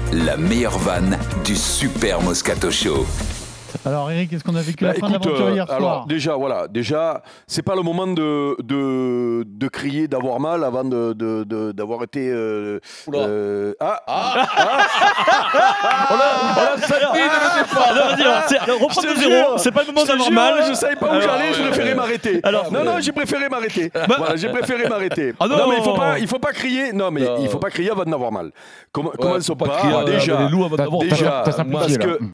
la meilleure vanne du Super Moscato Show. Alors Eric, est-ce qu'on a vécu la fin de l'aventure hier soir? Alors déjà, c'est pas le moment de crier, d'avoir mal avant d'avoir été. On a senti Reprends de zéro, c'est pas le moment d'avoir mal. Je savais pas où j'allais, je préférais m'arrêter. Non, j'ai préféré m'arrêter. Voilà, j'ai préféré m'arrêter. Non, mais il faut pas crier. Non, mais il faut pas crier avant d'avoir mal. Comment se pas déjà. Les loups avant d'avoir. Déjà, parce que